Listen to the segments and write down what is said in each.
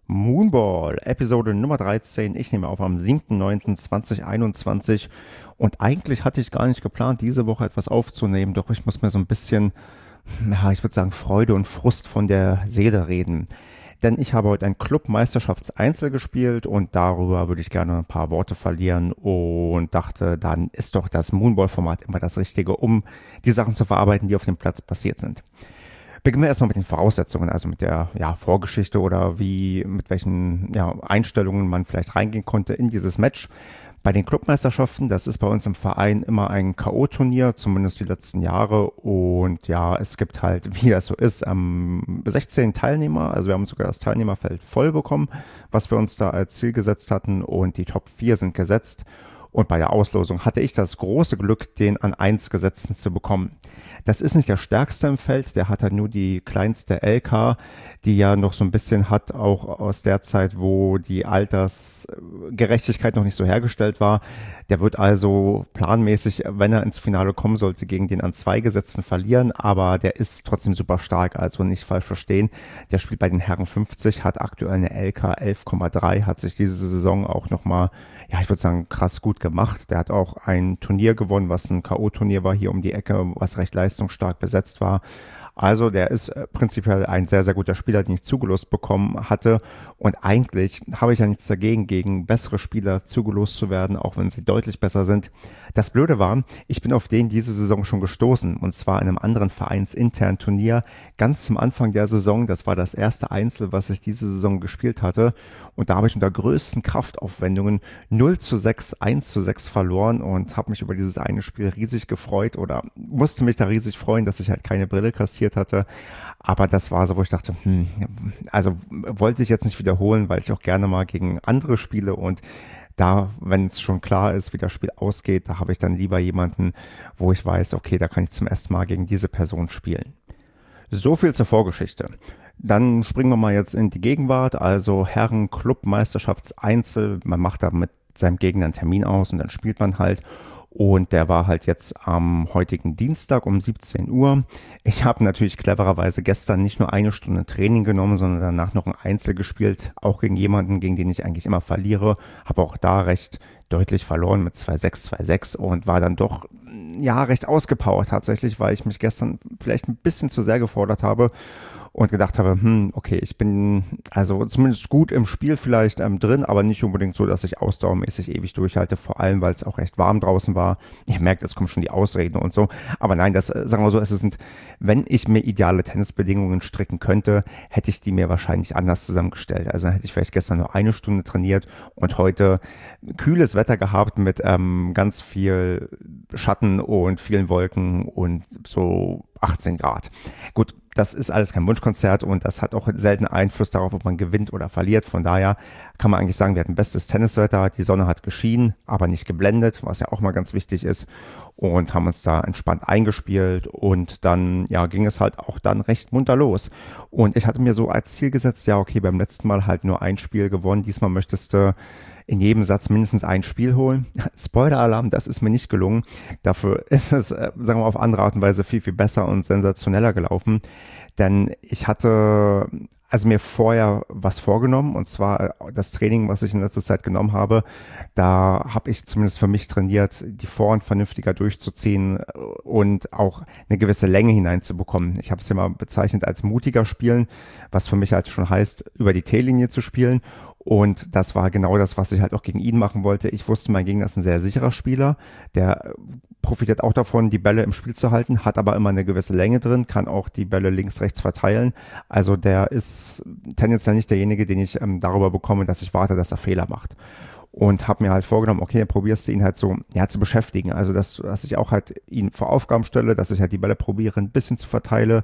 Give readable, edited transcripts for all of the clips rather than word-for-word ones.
Moonball, Episode Nummer 13. Ich nehme auf am 7.9.2021 und eigentlich hatte ich gar nicht geplant, diese Woche etwas aufzunehmen, doch ich muss mir so ein bisschen, ich würde sagen, Freude und Frust von der Seele reden. Denn ich habe heute ein Club-Meisterschafts-Einzel gespielt und darüber würde ich gerne ein paar Worte verlieren und dachte, dann ist doch das Moonball-Format immer das Richtige, um die Sachen zu verarbeiten, die auf dem Platz passiert sind. Beginnen wir erstmal mit den Voraussetzungen, also mit der Vorgeschichte oder mit welchen Einstellungen man vielleicht reingehen konnte in dieses Match. Bei den Clubmeisterschaften, das ist bei uns im Verein immer ein K.O.-Turnier, zumindest die letzten Jahre. Und es gibt halt, wie das so ist, 16 Teilnehmer. Also wir haben sogar das Teilnehmerfeld voll bekommen, was wir uns da als Ziel gesetzt hatten. Und die Top 4 sind gesetzt. Und bei der Auslosung hatte ich das große Glück, den an 1 Gesetzten zu bekommen. Das ist nicht der stärkste im Feld, der hat halt nur die kleinste LK, die ja noch so ein bisschen hat, auch aus der Zeit, wo die Altersgerechtigkeit noch nicht so hergestellt war. Der wird also planmäßig, wenn er ins Finale kommen sollte, gegen den an 2 Gesetzten verlieren, aber der ist trotzdem super stark, also nicht falsch verstehen. Der spielt bei den Herren 50, hat aktuell eine LK 11,3, hat sich diese Saison auch nochmal, ich würde sagen, krass gut gemacht. Der hat auch ein Turnier gewonnen, was ein K.O.-Turnier war hier um die Ecke, was recht leistungsstark besetzt war. Also der ist prinzipiell ein sehr, sehr guter Spieler, den ich zugelost bekommen hatte. Und eigentlich habe ich ja nichts dagegen, gegen bessere Spieler zugelost zu werden, auch wenn sie deutlich besser sind. Das Blöde war, ich bin auf den diese Saison schon gestoßen. Und zwar in einem anderen vereinsinternen Turnier. Ganz zum Anfang der Saison, das war das erste Einzel, was ich diese Saison gespielt hatte. Und da habe ich unter größten Kraftaufwendungen 0:6, 1:6 verloren und habe mich über dieses eine Spiel riesig gefreut oder musste mich da riesig freuen, dass ich halt keine Brille kassiert hatte. Aber das war so, wo ich dachte, also wollte ich jetzt nicht wiederholen, weil ich auch gerne mal gegen andere spiele und da, wenn es schon klar ist, wie das Spiel ausgeht, da habe ich dann lieber jemanden, wo ich weiß, okay, da kann ich zum ersten Mal gegen diese Person spielen. So viel zur Vorgeschichte. Dann springen wir mal jetzt in die Gegenwart, also Herren-Club-Meisterschafts-Einzel. Man macht da mit seinem Gegner einen Termin aus und dann spielt man halt. Und der war halt jetzt am heutigen Dienstag um 17 Uhr. Ich habe natürlich clevererweise gestern nicht nur eine Stunde Training genommen, sondern danach noch ein Einzel gespielt, auch gegen jemanden, gegen den ich eigentlich immer verliere. Habe auch da recht deutlich verloren mit 2:6, 2:6 und war dann doch recht ausgepowert tatsächlich, weil ich mich gestern vielleicht ein bisschen zu sehr gefordert habe und gedacht habe, okay, ich bin also zumindest gut im Spiel vielleicht drin, aber nicht unbedingt so, dass ich ausdauermäßig ewig durchhalte, vor allem, weil es auch recht warm draußen war. Ihr merkt, es kommen schon die Ausreden und so, aber nein, das, sagen wir so, wenn ich mir ideale Tennisbedingungen stricken könnte, hätte ich die mir wahrscheinlich anders zusammengestellt. Also dann hätte ich vielleicht gestern nur eine Stunde trainiert und heute kühles Wetter gehabt mit ganz viel Schatten und vielen Wolken und so 18 Grad. Gut, das ist alles kein Wunschkonzert und das hat auch selten Einfluss darauf, ob man gewinnt oder verliert. Von daher kann man eigentlich sagen, wir hatten bestes Tenniswetter, die Sonne hat geschienen, aber nicht geblendet, was ja auch mal ganz wichtig ist und haben uns da entspannt eingespielt und dann ging es halt auch dann recht munter los. Und ich hatte mir so als Ziel gesetzt, okay, beim letzten Mal halt nur ein Spiel gewonnen, diesmal möchtest du in jedem Satz mindestens ein Spiel holen. Spoiler-Alarm, das ist mir nicht gelungen. Dafür ist es, sagen wir mal, auf andere Art und Weise viel, viel besser und sensationeller gelaufen. Denn ich hatte mir vorher was vorgenommen und zwar das Training, was ich in letzter Zeit genommen habe, da habe ich zumindest für mich trainiert, die Vorhand vernünftiger durchzuziehen und auch eine gewisse Länge hineinzubekommen. Ich habe es ja mal bezeichnet als mutiger spielen, was für mich halt schon heißt, über die T-Linie zu spielen. Und das war genau das, was ich halt auch gegen ihn machen wollte. Ich wusste, mein Gegner ist ein sehr sicherer Spieler, der profitiert auch davon, die Bälle im Spiel zu halten, hat aber immer eine gewisse Länge drin, kann auch die Bälle links, rechts verteilen. Also der ist tendenziell nicht derjenige, den ich darüber bekomme, dass ich warte, dass er Fehler macht. Und habe mir halt vorgenommen, okay, dann probierst du ihn halt so zu beschäftigen. Also dass ich auch halt ihn vor Aufgaben stelle, dass ich halt die Bälle probiere, ein bisschen zu verteilen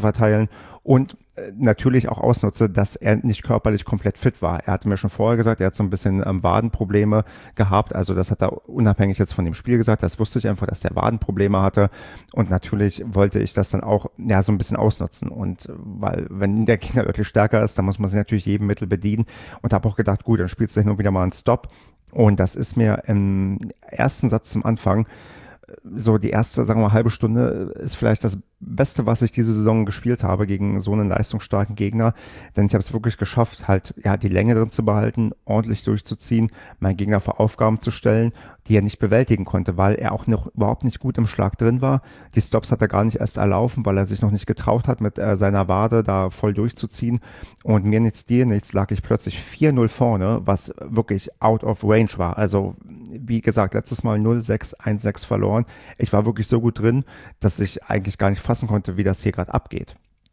und natürlich auch ausnutze, dass er nicht körperlich komplett fit war. Er hatte mir schon vorher gesagt, er hat so ein bisschen Wadenprobleme gehabt. Also das hat er unabhängig jetzt von dem Spiel gesagt. Das wusste ich einfach, dass er Wadenprobleme hatte. Und natürlich wollte ich das dann auch so ein bisschen ausnutzen. Und weil wenn der Gegner deutlich stärker ist, dann muss man sich natürlich jedem Mittel bedienen. Und habe auch gedacht, gut, dann spielst du hin und wieder mal einen Stop. Und das ist mir im ersten Satz zum Anfang so die erste, sagen wir mal, halbe Stunde ist vielleicht das Beste, was ich diese Saison gespielt habe gegen so einen leistungsstarken Gegner, denn ich habe es wirklich geschafft, halt ja die Länge drin zu behalten, ordentlich durchzuziehen, meinen Gegner vor Aufgaben zu stellen, die er nicht bewältigen konnte, weil er auch noch überhaupt nicht gut im Schlag drin war. Die Stops hat er gar nicht erst erlaufen, weil er sich noch nicht getraut hat, mit seiner Wade da voll durchzuziehen. Und mir nichts, dir nichts, lag ich plötzlich 4-0 vorne, was wirklich out of range war. Also wie gesagt, letztes Mal 0-6, 1-6 verloren. Ich war wirklich so gut drin, dass ich eigentlich gar nicht fassen konnte, wie das hier gerade abgeht.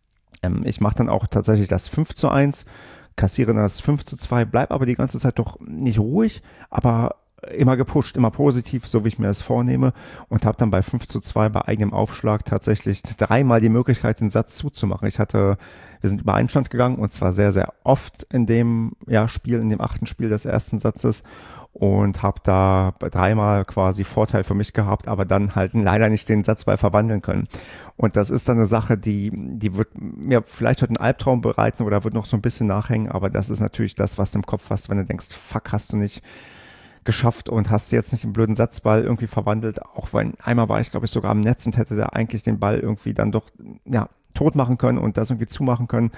Ich mache dann auch tatsächlich das 5-1, kassiere das 5-2, bleib aber die ganze Zeit doch nicht ruhig, aber immer gepusht, immer positiv, so wie ich mir das vornehme, und habe dann bei 5-2 bei eigenem Aufschlag tatsächlich dreimal die Möglichkeit, den Satz zuzumachen. Wir sind über einen Stand gegangen, und zwar sehr, sehr oft in dem Spiel, in dem 8. Spiel des ersten Satzes, und habe da dreimal quasi Vorteil für mich gehabt, aber dann halt leider nicht den Satzball verwandeln können. Und das ist dann eine Sache, die wird mir vielleicht heute einen Albtraum bereiten oder wird noch so ein bisschen nachhängen, aber das ist natürlich das, was du im Kopf hast, wenn du denkst, fuck, hast du nicht geschafft und hast jetzt nicht den blöden Satzball irgendwie verwandelt, auch wenn einmal war ich, glaube ich, sogar am Netz und hätte da eigentlich den Ball irgendwie dann doch tot machen können und das irgendwie zumachen können.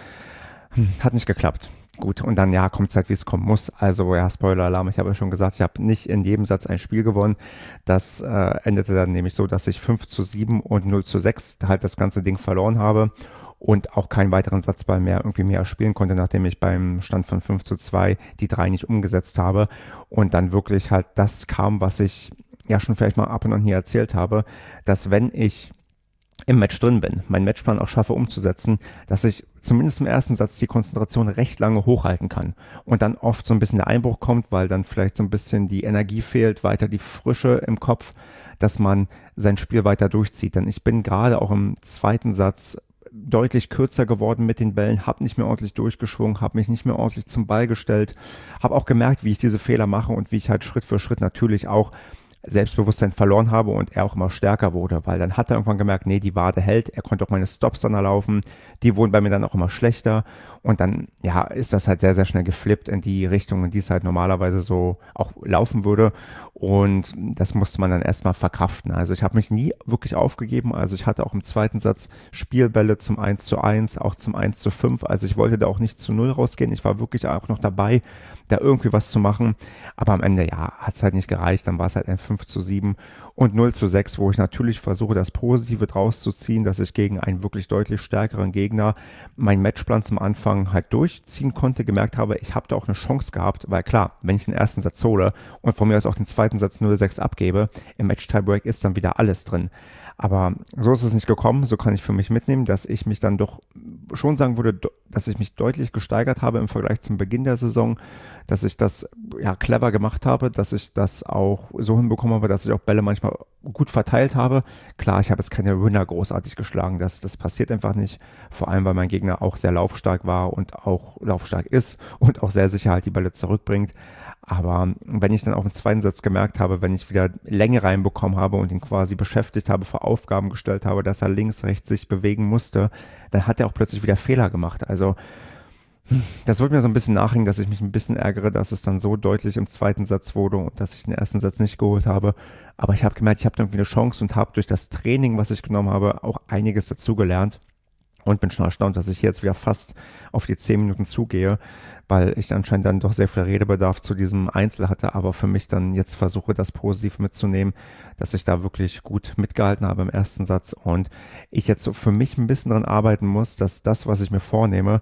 Hat nicht geklappt. Gut, und dann kommt es halt, wie es kommen muss. Also Spoiler-Alarm, ich habe ja schon gesagt, ich habe nicht in jedem Satz ein Spiel gewonnen. Das endete dann nämlich so, dass ich 5-7 und 0-6 halt das ganze Ding verloren habe und auch keinen weiteren Satzball mehr irgendwie mehr spielen konnte, nachdem ich beim Stand von 5-2 die 3 nicht umgesetzt habe und dann wirklich halt das kam, was ich ja schon vielleicht mal ab und an hier erzählt habe, dass wenn ich im Match drin bin, meinen Matchplan auch schaffe umzusetzen, dass ich zumindest im ersten Satz die Konzentration recht lange hochhalten kann und dann oft so ein bisschen der Einbruch kommt, weil dann vielleicht so ein bisschen die Energie fehlt, weiter die Frische im Kopf, dass man sein Spiel weiter durchzieht. Denn ich bin gerade auch im zweiten Satz deutlich kürzer geworden mit den Bällen, habe nicht mehr ordentlich durchgeschwungen, habe mich nicht mehr ordentlich zum Ball gestellt, habe auch gemerkt, wie ich diese Fehler mache und wie ich halt Schritt für Schritt natürlich auch Selbstbewusstsein verloren habe und er auch immer stärker wurde, weil dann hat er irgendwann gemerkt, nee, die Wade hält, er konnte auch meine Stops dann erlaufen, die wurden bei mir dann auch immer schlechter und dann, ist das halt sehr, sehr schnell geflippt in die Richtung, in die es halt normalerweise so auch laufen würde und das musste man dann erstmal verkraften. Also ich habe mich nie wirklich aufgegeben, also ich hatte auch im zweiten Satz Spielbälle zum 1-1, auch zum 1-5, also ich wollte da auch nicht zu 0 rausgehen, ich war wirklich auch noch dabei, da irgendwie was zu machen, aber am Ende, hat es halt nicht gereicht, dann war es halt ein 5-7 und 0-6, wo ich natürlich versuche, das Positive draus zu ziehen, dass ich gegen einen wirklich deutlich stärkeren Gegner meinen Matchplan zum Anfang halt durchziehen konnte, gemerkt habe, ich habe da auch eine Chance gehabt, weil klar, wenn ich den ersten Satz hole und von mir aus auch den zweiten Satz 0-6 abgebe, im Match-Tiebreak ist dann wieder alles drin. Aber so ist es nicht gekommen, so kann ich für mich mitnehmen, dass ich mich dann doch schon sagen würde, dass ich mich deutlich gesteigert habe im Vergleich zum Beginn der Saison, dass ich das clever gemacht habe, dass ich das auch so hinbekommen habe, dass ich auch Bälle manchmal gut verteilt habe. Klar, ich habe jetzt keine Winner großartig geschlagen, das passiert einfach nicht, vor allem weil mein Gegner auch sehr laufstark war und auch laufstark ist und auch sehr sicher halt die Bälle zurückbringt. Aber wenn ich dann auch im zweiten Satz gemerkt habe, wenn ich wieder Länge reinbekommen habe und ihn quasi beschäftigt habe, vor Aufgaben gestellt habe, dass er links, rechts sich bewegen musste, dann hat er auch plötzlich wieder Fehler gemacht. Also das wird mir so ein bisschen nachhängen, dass ich mich ein bisschen ärgere, dass es dann so deutlich im zweiten Satz wurde und dass ich den ersten Satz nicht geholt habe. Aber ich habe gemerkt, ich habe irgendwie eine Chance und habe durch das Training, was ich genommen habe, auch einiges dazugelernt. Und bin schon erstaunt, dass ich jetzt wieder fast auf die 10 Minuten zugehe, weil ich anscheinend dann doch sehr viel Redebedarf zu diesem Einzel hatte, aber für mich dann jetzt versuche, das positiv mitzunehmen, dass ich da wirklich gut mitgehalten habe im ersten Satz und ich jetzt so für mich ein bisschen dran arbeiten muss, dass das, was ich mir vornehme,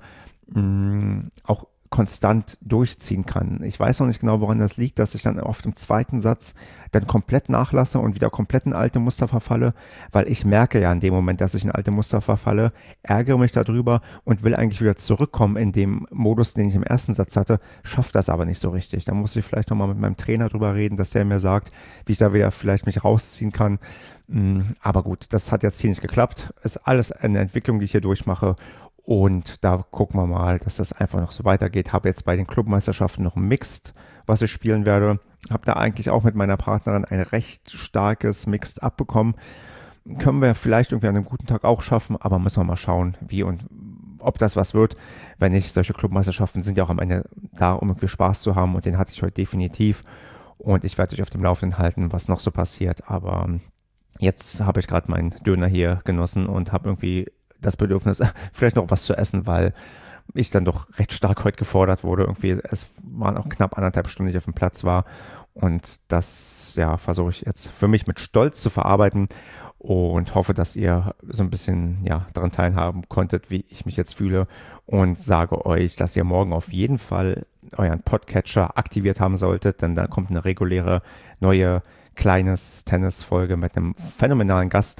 auch konstant durchziehen kann. Ich weiß noch nicht genau, woran das liegt, dass ich dann oft im zweiten Satz dann komplett nachlasse und wieder komplett in alte Muster verfalle, weil ich merke ja in dem Moment, dass ich in alte Muster verfalle, ärgere mich darüber und will eigentlich wieder zurückkommen in dem Modus, den ich im ersten Satz hatte, schaffe das aber nicht so richtig. Da muss ich vielleicht nochmal mit meinem Trainer drüber reden, dass der mir sagt, wie ich da wieder vielleicht mich rausziehen kann. Aber gut, das hat jetzt hier nicht geklappt. Ist alles eine Entwicklung, die ich hier durchmache. Und da gucken wir mal, dass das einfach noch so weitergeht. Habe jetzt bei den Clubmeisterschaften noch ein Mixed, was ich spielen werde. Habe da eigentlich auch mit meiner Partnerin ein recht starkes Mixed abbekommen. Können wir vielleicht irgendwie an einem guten Tag auch schaffen, aber müssen wir mal schauen, wie und ob das was wird. Wenn nicht, solche Clubmeisterschaften sind ja auch am Ende da, um irgendwie Spaß zu haben und den hatte ich heute definitiv. Und ich werde euch auf dem Laufenden halten, was noch so passiert. Aber Jetzt habe ich gerade meinen Döner hier genossen und habe irgendwie das Bedürfnis, vielleicht noch was zu essen, weil ich dann doch recht stark heute gefordert wurde. Irgendwie, es waren auch knapp 1,5 Stunden, die ich auf dem Platz war. Und das, ja, versuche ich jetzt für mich mit Stolz zu verarbeiten und hoffe, dass ihr so ein bisschen, ja, daran teilhaben konntet, wie ich mich jetzt fühle und sage euch, dass ihr morgen auf jeden Fall euren Podcatcher aktiviert haben solltet, denn da kommt eine reguläre neue kleines Tennisfolge mit einem phänomenalen Gast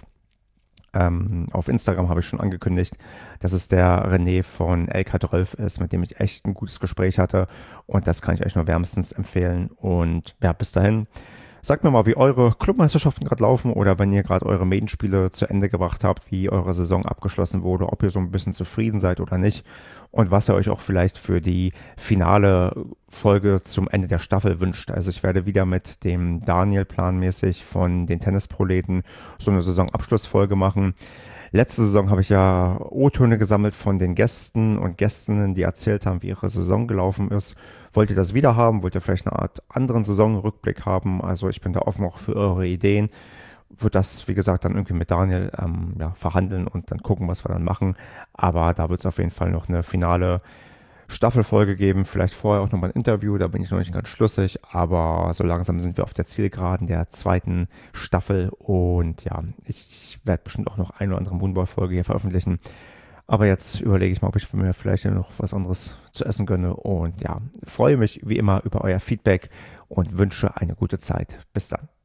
auf Instagram habe ich schon angekündigt, dass es der René von LK12 ist, mit dem ich echt ein gutes Gespräch hatte. Und das kann ich euch nur wärmstens empfehlen. Und ja, bis dahin, sagt mir mal, wie eure Clubmeisterschaften gerade laufen oder wenn ihr gerade eure Maiden-Spiele zu Ende gebracht habt, wie eure Saison abgeschlossen wurde, ob ihr so ein bisschen zufrieden seid oder nicht und was ihr euch auch vielleicht für die finale Folge zum Ende der Staffel wünscht. Also ich werde wieder mit dem Daniel planmäßig von den Tennisproleten so eine Saisonabschlussfolge machen. Letzte Saison habe ich ja O-Töne gesammelt von den Gästen und Gästinnen, die erzählt haben, wie ihre Saison gelaufen ist. Wollt ihr das wieder haben? Wollt ihr vielleicht eine Art anderen Saisonrückblick haben? Also ich bin da offen auch für eure Ideen. Wird das, wie gesagt, dann irgendwie mit Daniel ja, verhandeln und dann gucken, was wir dann machen. Aber da wird es auf jeden Fall noch eine finale Staffelfolge geben, vielleicht vorher auch nochmal ein Interview, da bin ich noch nicht ganz schlüssig, aber so langsam sind wir auf der Zielgeraden der zweiten Staffel und ja, ich werde bestimmt auch noch eine oder andere Moonball-Folge hier veröffentlichen. Aber jetzt überlege ich mal, ob ich mir vielleicht noch was anderes zu essen gönne und ja, freue mich wie immer über euer Feedback und wünsche eine gute Zeit. Bis dann.